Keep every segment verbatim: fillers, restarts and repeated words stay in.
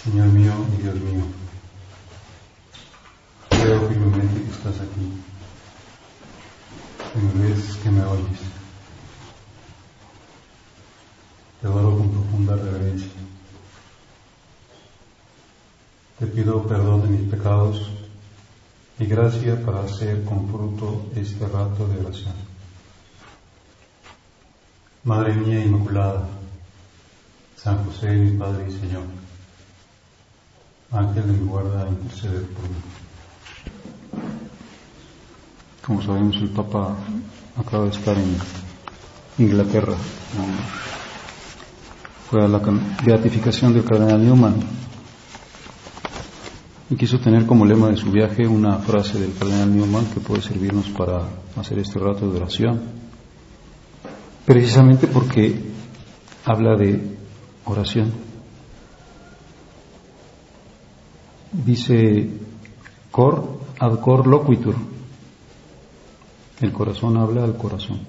Señor mío y Dios mío, creo firmemente que estás aquí, que me ves, que me oyes. Te adoro con profunda reverencia. Te pido perdón de mis pecados y gracia para hacer con fruto este rato de oración. Madre mía Inmaculada, San José, mi Padre y Señor, Ángel de mi guarda, interceder por mí. Como sabemos, el Papa acaba de estar en Inglaterra. Fue a la beatificación del cardenal Newman y quiso tener como lema de su viaje una frase del cardenal Newman que puede servirnos para hacer este rato de oración, precisamente porque habla de oración. Dice cor ad cor loquitur, el corazón habla al corazón.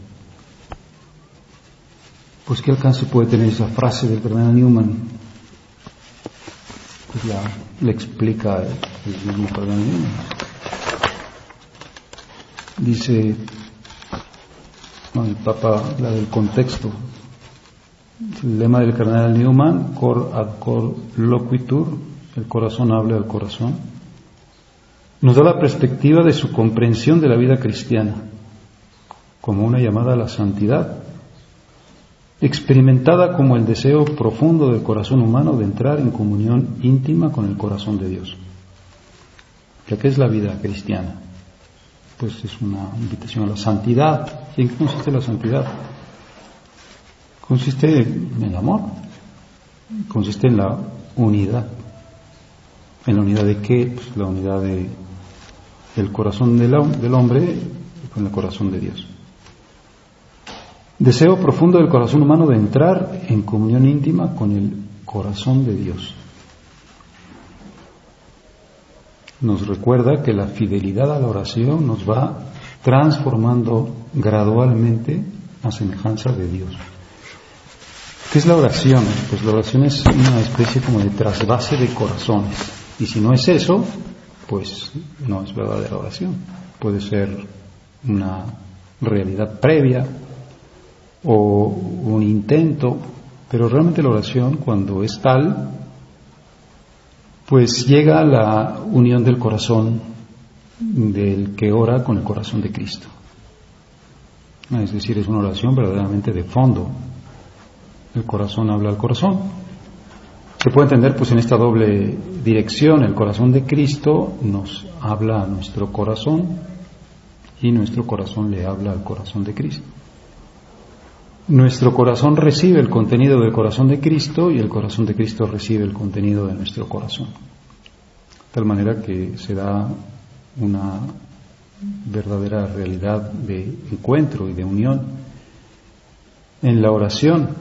Pues ¿qué alcance puede tener esa frase del cardenal Newman? Pues la, la explica el, el mismo cardenal Newman. Dice, no, el Papa habla del contexto. El lema del cardenal Newman, cor ad cor loquitur, el corazón habla al corazón, nos da la perspectiva de su comprensión de la vida cristiana como una llamada a la santidad, experimentada como el deseo profundo del corazón humano de entrar en comunión íntima con el corazón de Dios. ¿Qué es la vida cristiana? Pues es una invitación a la santidad. ¿Y en qué consiste la santidad? Consiste en el amor, consiste en la unidad. ¿En la unidad de qué? Pues la unidad de, del corazón del, del hombre con el corazón de Dios. Deseo profundo del corazón humano de entrar en comunión íntima con el corazón de Dios. Nos recuerda que la fidelidad a la oración nos va transformando gradualmente a semejanza de Dios. ¿Qué es la oración? Pues la oración es una especie como de trasvase de corazones. Y si no es eso, pues no es verdadera oración. Puede ser una realidad previa o un intento, pero realmente la oración, cuando es tal, pues llega a la unión del corazón del que ora con el corazón de Cristo. Es decir, es una oración verdaderamente de fondo. El corazón habla al corazón. Se puede entender pues en esta doble dirección. El corazón de Cristo nos habla a nuestro corazón y nuestro corazón le habla al corazón de Cristo. Nuestro corazón recibe el contenido del corazón de Cristo y el corazón de Cristo recibe el contenido de nuestro corazón. De tal manera que se da una verdadera realidad de encuentro y de unión en la oración.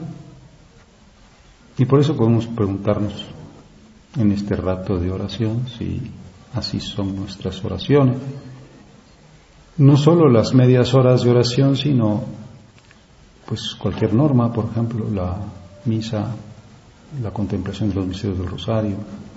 Y por eso podemos preguntarnos en este rato de oración si así son nuestras oraciones. No solo las medias horas de oración, sino pues cualquier norma, por ejemplo, la misa, la contemplación de los misterios del rosario,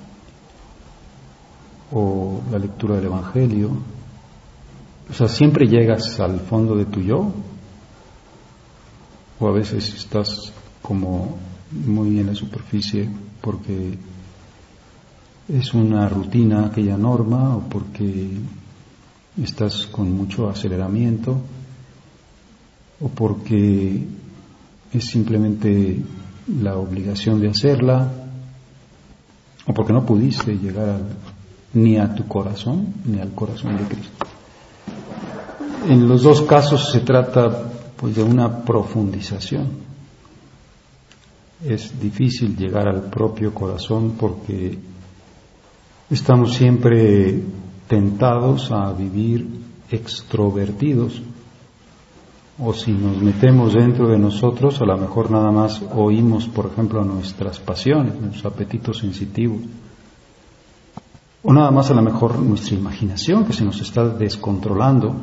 o la lectura del Evangelio. O sea, siempre llegas al fondo de tu yo, o a veces estás como muy en la superficie porque es una rutina aquella norma, o porque estás con mucho aceleramiento, o porque es simplemente la obligación de hacerla, o porque no pudiste llegar al, ni a tu corazón ni al corazón de Cristo. En los dos casos se trata pues de una profundización. Es difícil llegar al propio corazón porque estamos siempre tentados a vivir extrovertidos. O si nos metemos dentro de nosotros, a lo mejor nada más oímos, por ejemplo, nuestras pasiones, nuestros apetitos sensitivos. O nada más a lo mejor nuestra imaginación que se nos está descontrolando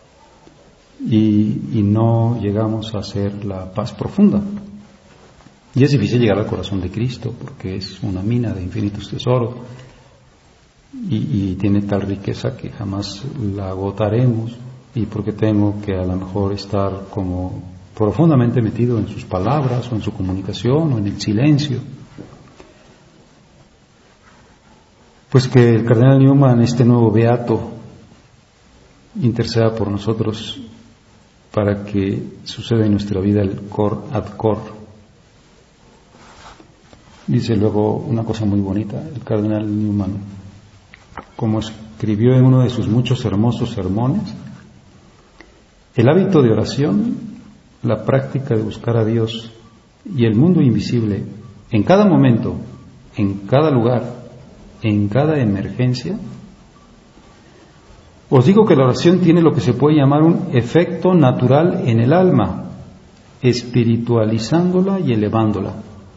y, y no llegamos a hacer la paz profunda. Y es difícil llegar al corazón de Cristo porque es una mina de infinitos tesoros y, y tiene tal riqueza que jamás la agotaremos, y porque tengo que a lo mejor estar como profundamente metido en sus palabras o en su comunicación o en el silencio. Pues que el cardenal Newman, este nuevo beato, interceda por nosotros para que suceda en nuestra vida el cor ad cor. Dice luego una cosa muy bonita el cardenal Newman, como escribió en uno de sus muchos hermosos sermones: el hábito de oración, la práctica de buscar a Dios y el mundo invisible en cada momento, en cada lugar, en cada emergencia. Os digo que la oración tiene lo que se puede llamar un efecto natural en el alma, espiritualizándola y elevándola.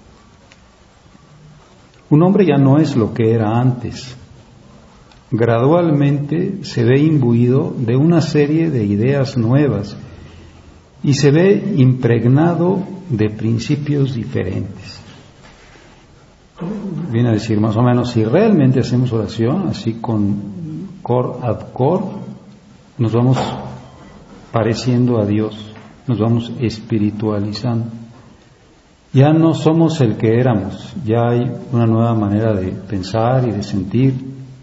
Un hombre ya no es lo que era antes. Gradualmente se ve imbuido de una serie de ideas nuevas y se ve impregnado de principios diferentes. Viene a decir más o menos, si realmente hacemos oración así con cor ad cor, nos vamos pareciendo a Dios, nos vamos espiritualizando. Ya no somos el que éramos, ya hay una nueva manera de pensar y de sentir.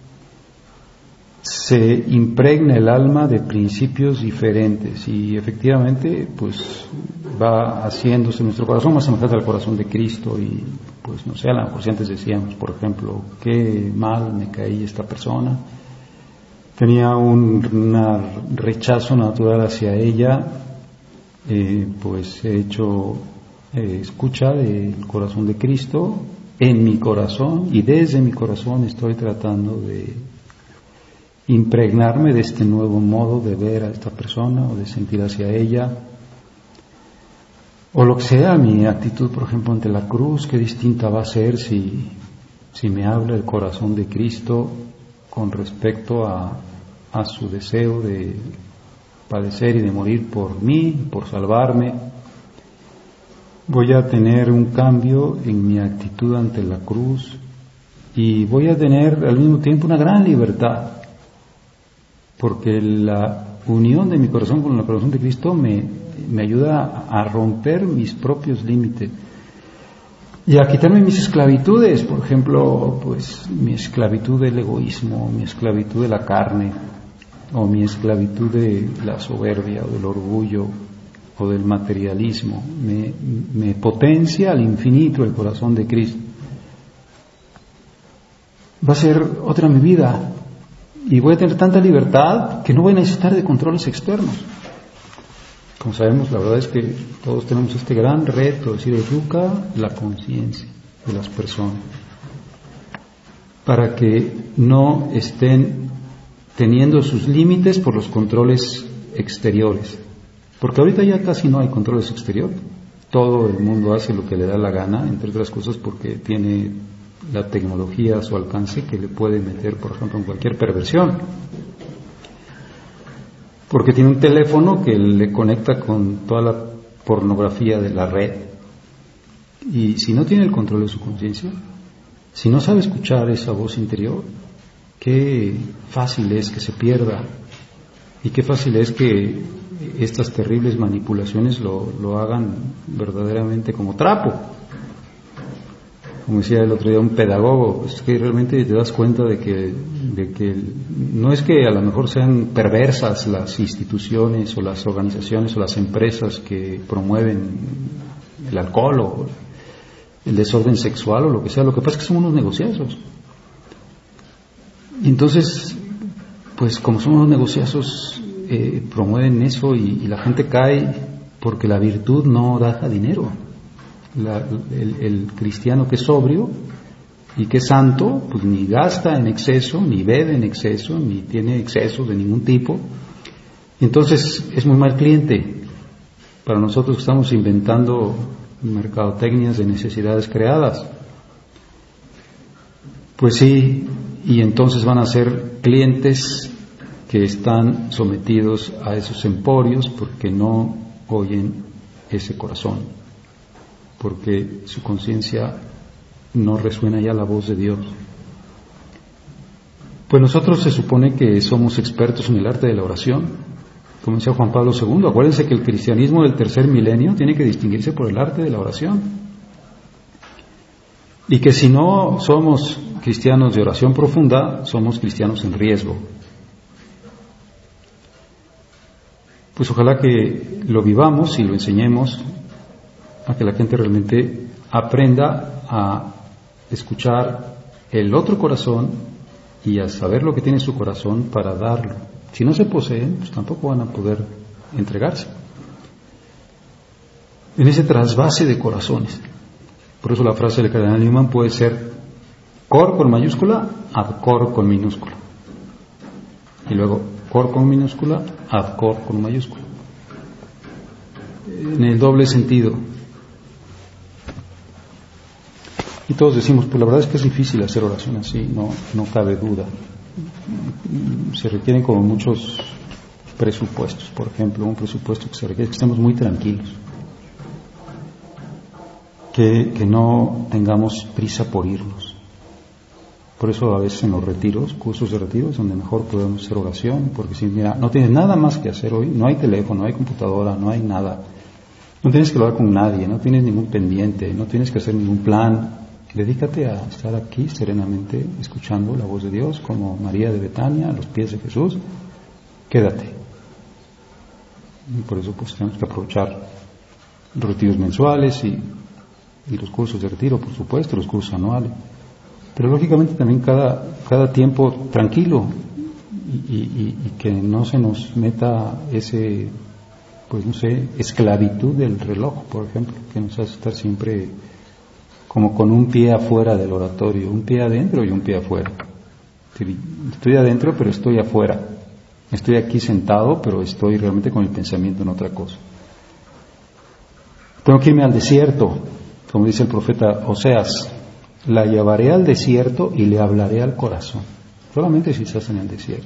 Se impregna el alma de principios diferentes y efectivamente pues va haciéndose nuestro corazón más semejante al corazón de Cristo. Y pues no sé, a lo mejor si antes decíamos, por ejemplo, qué mal me caí esta persona, tenía un una rechazo natural hacia ella, eh, pues he hecho eh, escucha del corazón de Cristo en mi corazón, y desde mi corazón estoy tratando de impregnarme de este nuevo modo de ver a esta persona o de sentir hacia ella, o lo que sea mi actitud, por ejemplo, ante la cruz. Qué distinta va a ser si, si me habla el corazón de Cristo con respecto a, a su deseo de padecer y de morir por mí, por salvarme. Voy a tener un cambio en mi actitud ante la cruz y voy a tener al mismo tiempo una gran libertad, porque la unión de mi corazón con el corazón de Cristo me, me ayuda a romper mis propios límites y a quitarme mis esclavitudes, por ejemplo, pues mi esclavitud del egoísmo, mi esclavitud de la carne, o mi esclavitud de la soberbia o del orgullo o del materialismo. Me, me potencia al infinito el corazón de Cristo. Va a ser otra mi vida. Y voy a tener tanta libertad que no voy a necesitar de controles externos. Como sabemos, la verdad es que todos tenemos este gran reto, es decir, educa la conciencia de las personas para que no estén teniendo sus límites por los controles exteriores. Porque ahorita ya casi no hay controles exteriores. Todo el mundo hace lo que le da la gana, entre otras cosas porque tiene la tecnología a su alcance que le puede meter, por ejemplo, en cualquier perversión. Porque tiene un teléfono que le conecta con toda la pornografía de la red. Y si no tiene el control de su conciencia, si no sabe escuchar esa voz interior, qué fácil es que se pierda y qué fácil es que estas terribles manipulaciones lo, lo hagan verdaderamente como trapo. Como decía el otro día un pedagogo, es que realmente te das cuenta de que, de que no es que a lo mejor sean perversas las instituciones o las organizaciones o las empresas que promueven el alcohol o el desorden sexual o lo que sea, lo que pasa es que son unos negociazos. Y entonces, pues como son unos negociazos, eh, promueven eso y, y la gente cae porque la virtud no da dinero. La, el, el cristiano que es sobrio y que es santo, pues ni gasta en exceso, ni bebe en exceso, ni tiene excesos de ningún tipo. Y entonces es muy mal cliente para nosotros que estamos inventando mercadotecnias de necesidades creadas. Pues sí, y entonces van a ser clientes que están sometidos a esos emporios porque no oyen ese corazón. porque su conciencia no resuena ya la voz de Dios. Pues nosotros se supone que somos expertos en el arte de la oración, como decía Juan Pablo segundo. Acuérdense que el cristianismo del tercer milenio tiene que distinguirse por el arte de la oración. Y que si no somos cristianos de oración profunda, somos cristianos en riesgo. Pues ojalá que lo vivamos y lo enseñemos a que la gente realmente aprenda a escuchar el otro corazón y a saber lo que tiene su corazón para darlo. Si no se poseen, pues tampoco van a poder entregarse. En ese trasvase de corazones. Por eso la frase del cardenal Newman puede ser cor con mayúscula, ad cor con minúscula. Y luego cor con minúscula, ad cor con mayúscula. En el doble sentido. Y todos decimos, pues la verdad es que es difícil hacer oración así, no, no cabe duda. Se requieren como muchos presupuestos. Por ejemplo, un presupuesto que se requiere que estemos muy tranquilos. Que, que no tengamos prisa por irnos. Por eso a veces en los retiros, cursos de retiros, donde mejor podemos hacer oración, porque si mira, no tienes nada más que hacer hoy, no hay teléfono, no hay computadora, no hay nada, no tienes que hablar con nadie, no tienes ningún pendiente, no tienes que hacer ningún plan, dedícate a estar aquí serenamente escuchando la voz de Dios, como María de Betania, a los pies de Jesús, quédate. Y por eso pues tenemos que aprovechar los retiros mensuales y y los cursos de retiro, por supuesto, los cursos anuales, pero lógicamente también cada, cada tiempo tranquilo y, y, y que no se nos meta ese, pues no sé, esclavitud del reloj, por ejemplo, que nos hace estar siempre como con un pie afuera del oratorio, un pie adentro y un pie afuera. Estoy adentro pero estoy afuera, estoy aquí sentado pero estoy realmente con el pensamiento en otra cosa. Tengo que irme al desierto, como dice el profeta Oseas, la llevaré al desierto y le hablaré al corazón. Solamente si estás en el desierto.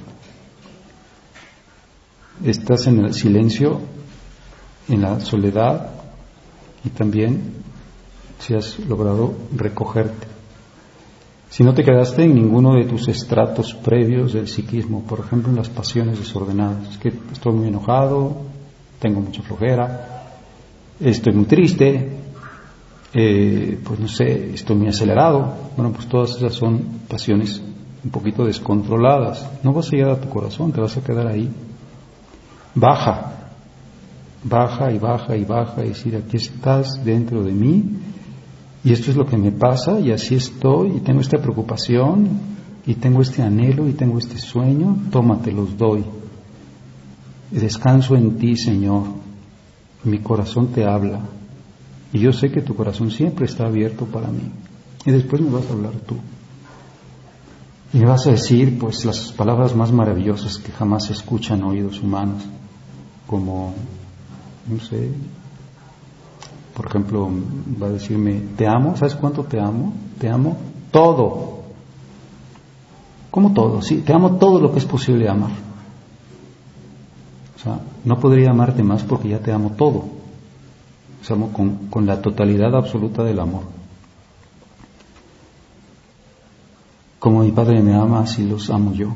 Estás en el silencio, en la soledad y también si has logrado recogerte. Si no te quedaste en ninguno de tus estratos previos del psiquismo, por ejemplo en las pasiones desordenadas, es que estoy muy enojado, tengo mucha flojera, estoy muy triste, Eh, pues no sé, estoy muy acelerado. Bueno, pues todas esas son pasiones un poquito descontroladas. No vas a llegar a tu corazón, te vas a quedar ahí. Baja, baja y baja y baja y decir, aquí estás dentro de mí y esto es lo que me pasa y así estoy y tengo esta preocupación y tengo este anhelo y tengo este sueño, tómate, los doy. Descanso en ti, Señor. Mi corazón te habla. Y yo sé que tu corazón siempre está abierto para mí. Y después me vas a hablar tú. Y me vas a decir, pues, las palabras más maravillosas que jamás se escuchan oídos humanos. Como, no sé, por ejemplo, va a decirme, te amo, ¿sabes cuánto te amo? Te amo todo. ¿Cómo todo? Sí, te amo todo lo que es posible amar. O sea, no podría amarte más porque ya te amo todo. O sea, con, con la totalidad absoluta del amor. Como mi Padre me ama, así los amo yo.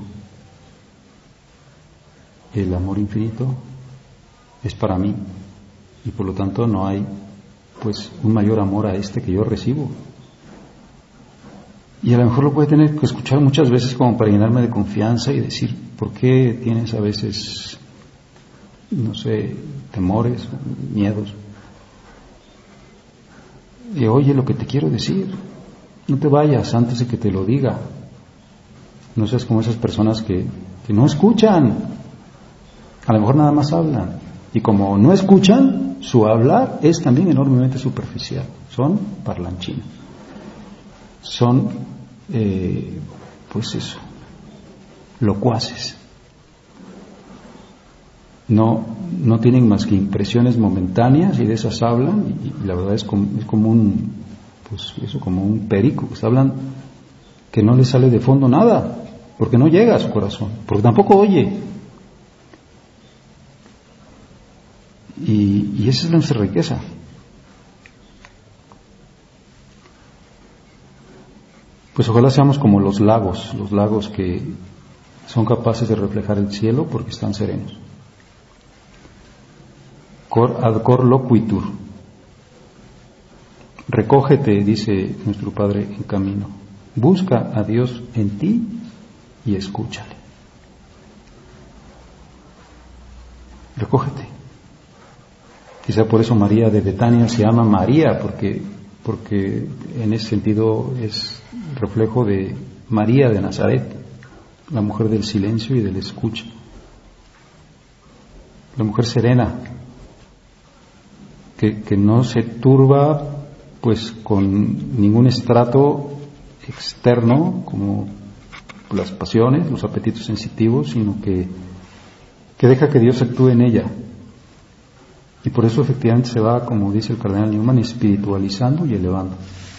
El amor infinito es para mí y por lo tanto no hay pues un mayor amor a este que yo recibo. Y a lo mejor lo puede tener que escuchar muchas veces como para llenarme de confianza y decir, ¿por qué tienes a veces, no sé, temores, miedos? Y oye lo que te quiero decir, no te vayas antes de que te lo diga. No seas como esas personas que, que no escuchan, a lo mejor nada más hablan. Y como no escuchan, su hablar es también enormemente superficial. Son parlanchinos. Son, eh, pues eso, locuaces. No, no tienen más que impresiones momentáneas y de esas hablan y, y la verdad es como, es como un, pues eso, como un perico, pues hablan que no les sale de fondo nada, porque no llega a su corazón, porque tampoco oye. Y, y esa es nuestra riqueza. Pues ojalá seamos como los lagos, los lagos que son capaces de reflejar el cielo porque están serenos. Cor ad cor loquitur. Recógete, dice nuestro Padre en camino. Busca a Dios en ti y escúchale. Recógete. Quizá por eso María de Betania se llama María, porque, porque en ese sentido es reflejo de María de Nazaret, la mujer del silencio y del escucha. La mujer serena, que, que no se turba pues con ningún estrato externo como las pasiones, los apetitos sensitivos, sino que, que deja que Dios actúe en ella. Y por eso efectivamente se va, como dice el cardenal Newman, espiritualizando y elevando.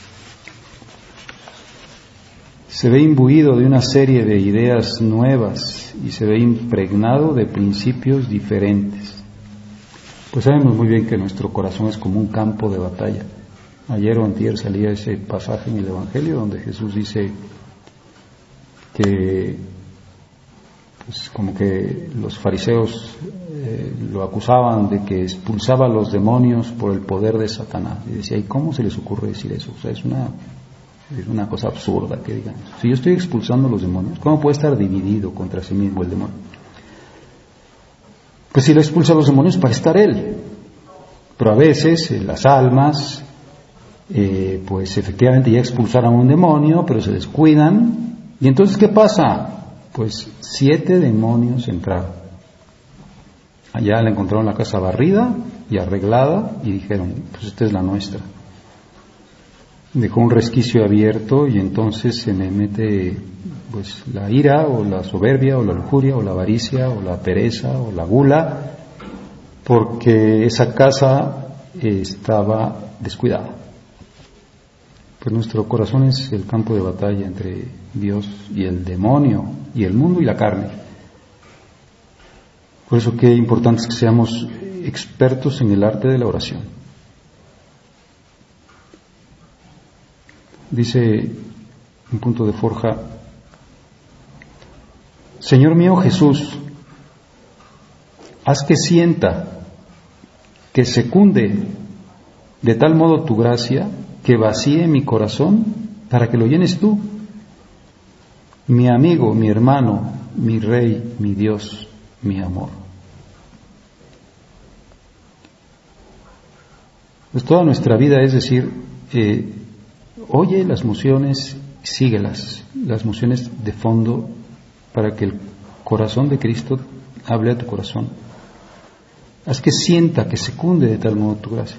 Se ve imbuido de una serie de ideas nuevas y se ve impregnado de principios diferentes. Pues sabemos muy bien que nuestro corazón es como un campo de batalla. Ayer o antier salía ese pasaje en el Evangelio donde Jesús dice que pues como que los fariseos eh, lo acusaban de que expulsaba a los demonios por el poder de Satanás. Y decía, ¿y cómo se les ocurre decir eso? O sea, es una, es una cosa absurda que digan eso. Si yo estoy expulsando a los demonios, ¿cómo puede estar dividido contra sí mismo el demonio? Pues si lo expulsa a los demonios para estar él. Pero a veces eh, las almas Eh, pues efectivamente ya expulsaron a un demonio, pero se descuidan, y entonces ¿qué pasa? Pues siete demonios entraron. Allá la encontraron la casa barrida y arreglada y dijeron, pues esta es la nuestra. Dejó un resquicio abierto y entonces se me mete pues la ira o la soberbia o la lujuria o la avaricia o la pereza o la gula, porque esa casa eh, estaba descuidada. Pues nuestro corazón es el campo de batalla entre Dios y el demonio, y el mundo y la carne. Por eso qué importante es que seamos expertos en el arte de la oración. Dice un punto de Forja, Señor mío Jesús, haz que sienta, que secunde de tal modo tu gracia, que vacíe mi corazón para que lo llenes tú, mi amigo, mi hermano, mi rey, mi Dios, mi amor. Pues toda nuestra vida es decir, eh, oye las mociones, síguelas, las mociones de fondo, para que el corazón de Cristo hable a tu corazón. Haz que sienta, que secunde de tal modo tu gracia,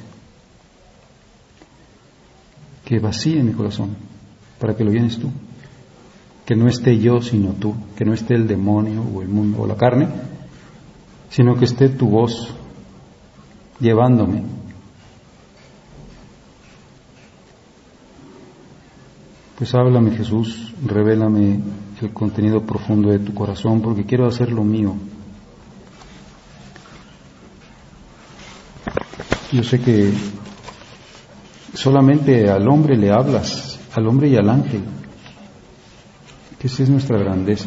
que vacíe mi corazón para que lo llenes tú, que no esté yo sino tú, que no esté el demonio o el mundo o la carne, sino que esté tu voz llevándome. Pues háblame Jesús, revélame el contenido profundo de tu corazón, porque quiero hacer lo mío. Yo sé que solamente al hombre le hablas, al hombre y al ángel, que esa es nuestra grandeza.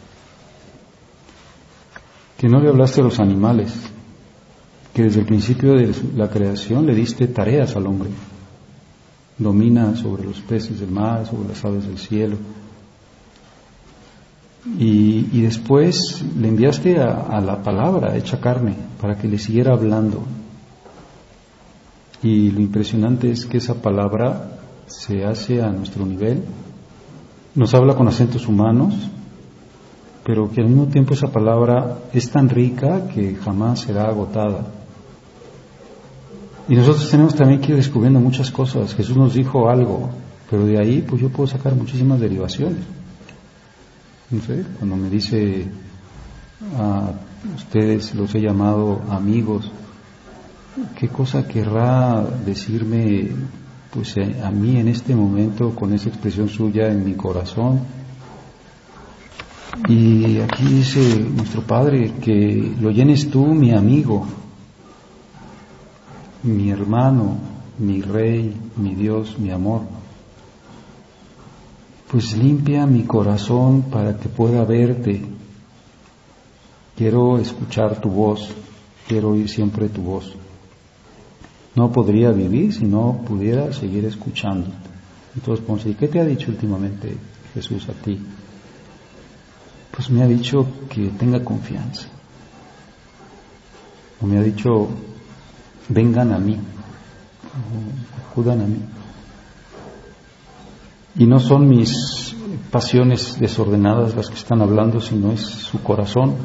Que no le hablaste a los animales, que desde el principio de la creación le diste tareas al hombre. Domina sobre los peces del mar, sobre las aves del cielo. Y, y después le enviaste a, a la palabra hecha carne para que le siguiera hablando. Y lo impresionante es que esa palabra se hace a nuestro nivel, nos habla con acentos humanos, pero que al mismo tiempo esa palabra es tan rica que jamás será agotada. Y nosotros tenemos también que ir descubriendo muchas cosas. Jesús nos dijo algo, pero de ahí pues yo puedo sacar muchísimas derivaciones. No sé, cuando me dice a ustedes los he llamado amigos, ¿qué cosa querrá decirme pues a mí en este momento con esa expresión suya en mi corazón? Y aquí dice nuestro Padre que lo llenes tú, mi amigo, mi hermano, mi rey, mi Dios, mi amor. pues limpia mi corazón para que pueda verte. Quiero escuchar tu voz, quiero oír siempre tu voz. No podría vivir si no pudiera seguir escuchando. Entonces, Ponce, ¿y qué te ha dicho últimamente Jesús a ti? Pues me ha dicho que tenga confianza. O me ha dicho, vengan a mí, acudan a mí. Y no son mis pasiones desordenadas las que están hablando, sino es su corazón.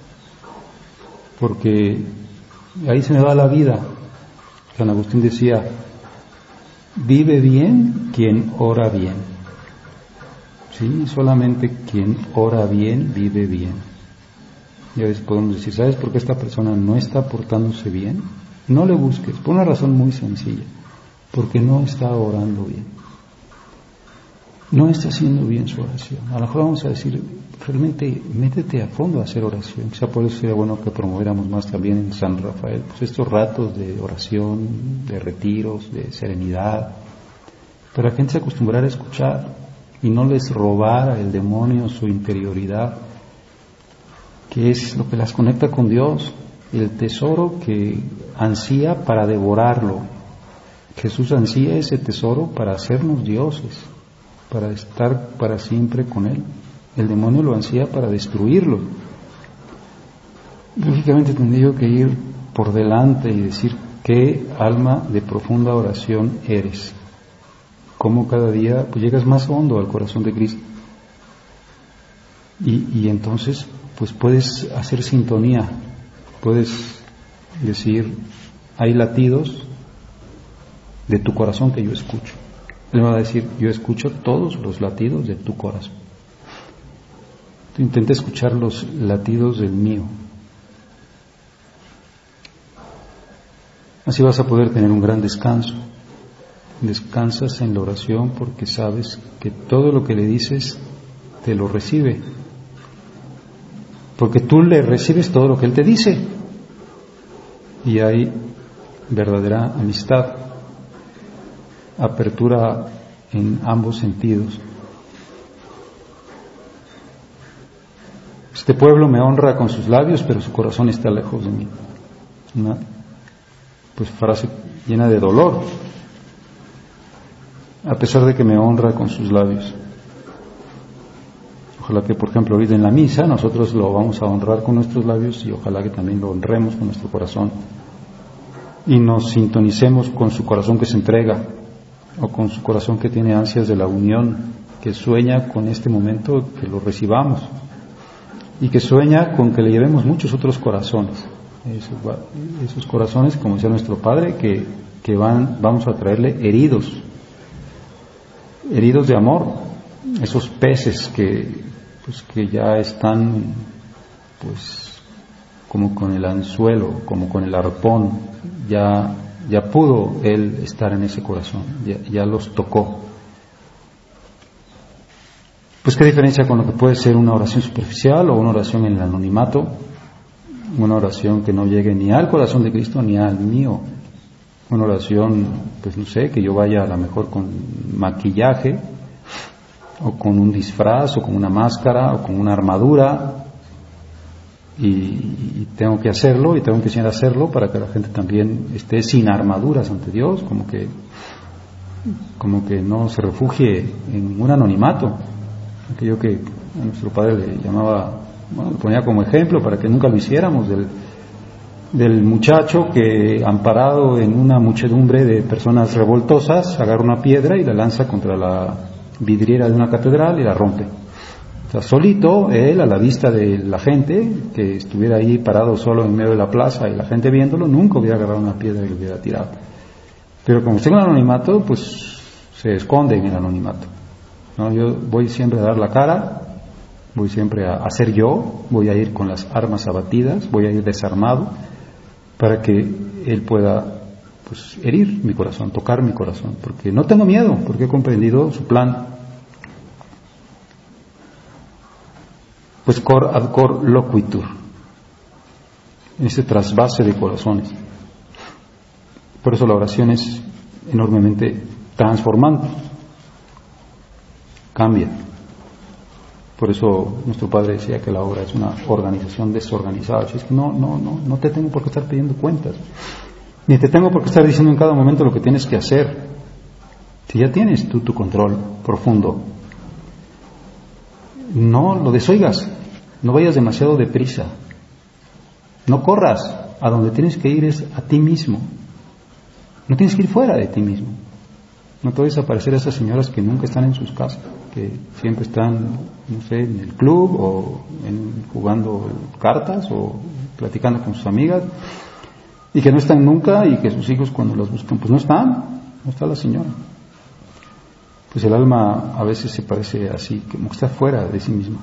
Porque ahí se me va la vida. San Agustín decía, vive bien quien ora bien. Sí, solamente quien ora bien, vive bien. Y a veces podemos decir, ¿sabes por qué esta persona no está portándose bien? No le busques, por una razón muy sencilla, porque no está orando bien. No está haciendo bien su oración. A lo mejor vamos a decir, realmente métete a fondo a hacer oración. Quizá por eso sería bueno que promoviéramos más también en San Rafael, pues estos ratos de oración, de retiros, de serenidad, pero la gente se acostumbrara a escuchar y no les robara el demonio su interioridad, que es lo que las conecta con Dios, el tesoro que ansía para devorarlo. Jesús ansía ese tesoro para hacernos dioses, para estar para siempre con Él. El demonio lo ansía para destruirlo. Lógicamente tendría que ir por delante y decir qué alma de profunda oración eres. Cómo cada día pues llegas más hondo al corazón de Cristo. Y, y entonces pues puedes hacer sintonía, puedes decir, hay latidos de tu corazón que yo escucho. Él va a decir, yo escucho todos los latidos de tu corazón. Tú intenta escuchar los latidos del mío. Así vas a poder tener un gran descanso. Descansas en la oración porque sabes que todo lo que le dices te lo recibe. Porque tú le recibes todo lo que Él te dice. Y hay verdadera amistad, apertura en ambos sentidos. Este pueblo me honra con sus labios, pero su corazón está lejos de mí. Una pues frase llena de dolor, a pesar de que me honra con sus labios. Ojalá que, por ejemplo, ahorita en la misa nosotros lo vamos a honrar con nuestros labios y ojalá que también lo honremos con nuestro corazón y nos sintonicemos con su corazón que se entrega o con su corazón que tiene ansias de la unión, que sueña con este momento, que lo recibamos y que sueña con que le llevemos muchos otros corazones, esos, esos corazones, como decía nuestro Padre, que, que van, vamos a traerle heridos, heridos de amor, esos peces que, pues, que ya están pues como con el anzuelo, como con el arpón, ya, ya pudo Él estar en ese corazón, ya, ya los tocó. Pues qué diferencia con lo que puede ser una oración superficial o una oración en el anonimato, una oración que no llegue ni al corazón de Cristo ni al mío, una oración, pues no sé, que yo vaya a lo mejor con maquillaje o con un disfraz o con una máscara o con una armadura y, y tengo que hacerlo y tengo que enseñar a hacerlo para que la gente también esté sin armaduras ante Dios, como que como que no se refugie en un anonimato, aquello que a nuestro Padre le llamaba, bueno, lo ponía como ejemplo para que nunca lo hiciéramos, del, del muchacho que, amparado en una muchedumbre de personas revoltosas, agarra una piedra y la lanza contra la vidriera de una catedral y la rompe. O sea, solito, él, a la vista de la gente, que estuviera ahí parado solo en medio de la plaza y la gente viéndolo, nunca hubiera agarrado una piedra y lo hubiera tirado. Pero como está en el anonimato, pues se esconde en el anonimato. ¿No? Yo voy siempre a dar la cara, voy siempre a hacer yo, voy a ir con las armas abatidas, voy a ir desarmado, para que Él pueda pues herir mi corazón, tocar mi corazón, porque no tengo miedo, porque he comprendido su plan. Pues cor ad cor loquitur, ese trasvase de corazones. Por eso la oración es enormemente transformante. cambia. Por eso nuestro Padre decía que la obra es una organización desorganizada. Así es que no, no, no, no te tengo por qué estar pidiendo cuentas, ni te tengo por qué estar diciendo en cada momento lo que tienes que hacer. Si ya tienes tú tu control profundo, no lo desoigas, no vayas demasiado deprisa, no corras. A donde tienes que ir es a ti mismo. No tienes que ir fuera de ti mismo. No te vayas a parecer a esas señoras que nunca están en sus casas, que siempre están, no sé, en el club o en, jugando cartas o platicando con sus amigas, y que no están nunca, y que sus hijos cuando las buscan pues no están, no está la señora. Pues el alma a veces se parece así, como que está fuera de sí misma.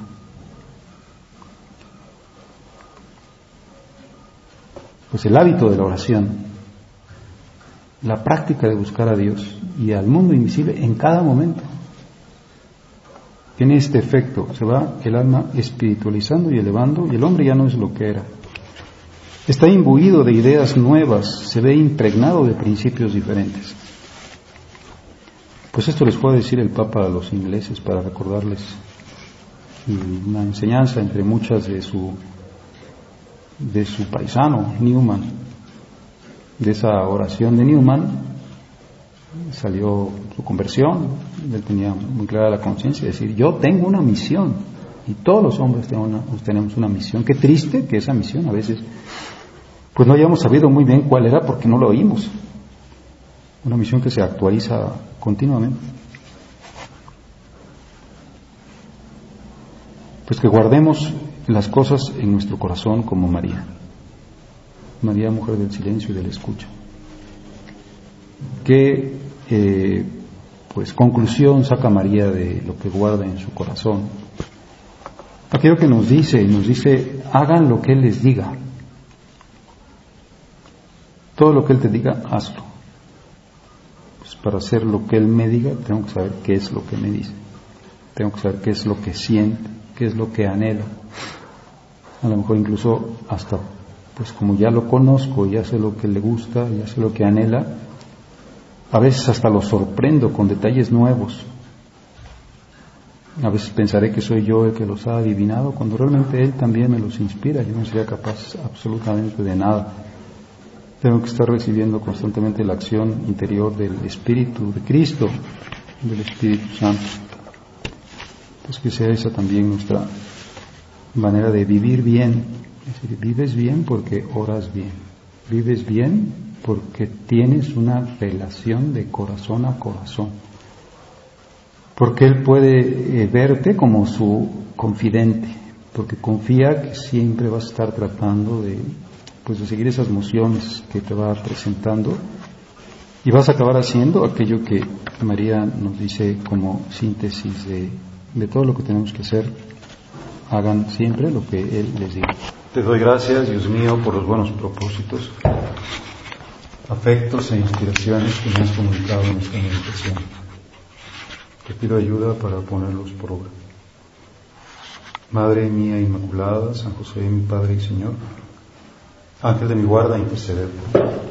Pues el hábito de la oración, la práctica de buscar a Dios y al mundo invisible en cada momento, tiene este efecto. Se va el alma espiritualizando y elevando, y el hombre ya no es lo que era. Está imbuido de ideas nuevas, se ve impregnado de principios diferentes. Pues esto les puede decir el Papa a los ingleses para recordarles una enseñanza entre muchas de su de su paisano Newman. De esa oración de Newman salió su conversión. Él tenía muy clara la conciencia de decir: yo tengo una misión, y todos los hombres tenemos una, tenemos una misión. Qué triste que esa misión a veces pues no hayamos sabido muy bien cuál era, porque no lo oímos. Una misión que se actualiza continuamente. Pues que guardemos las cosas en nuestro corazón como María. María, mujer del silencio y de la escucha. ¿Qué eh, pues conclusión saca María de lo que guarda en su corazón? Aquello que nos dice, nos dice: hagan lo que Él les diga. Todo lo que Él te diga, hazlo. Pues para hacer lo que Él me diga, tengo que saber qué es lo que me dice. Tengo que saber qué es lo que siente, qué es lo que anhelo. A lo mejor incluso hasta, pues como ya lo conozco, ya sé lo que le gusta, ya sé lo que anhela, a veces hasta lo sorprendo con detalles nuevos. A veces pensaré que soy yo el que los ha adivinado, cuando realmente Él también me los inspira. Yo no sería capaz absolutamente de nada. Tengo que estar recibiendo constantemente la acción interior del Espíritu de Cristo, del Espíritu Santo. Pues que sea esa también nuestra manera de vivir bien. Es decir, vives bien porque oras bien. Vives bien porque tienes una relación de corazón a corazón. Porque Él puede eh, verte como su confidente, porque confía que siempre vas a estar tratando de, pues, de seguir esas mociones que te va presentando, y vas a acabar haciendo aquello que María nos dice como síntesis de, de todo lo que tenemos que hacer. Hagan siempre lo que Él les diga. Te doy gracias, Dios mío, por los buenos propósitos, afectos e inspiraciones que me has comunicado en esta meditación. Te pido ayuda para ponerlos por obra. Madre mía Inmaculada, San José, mi Padre y Señor, Ángel de mi guarda, interceder por mí.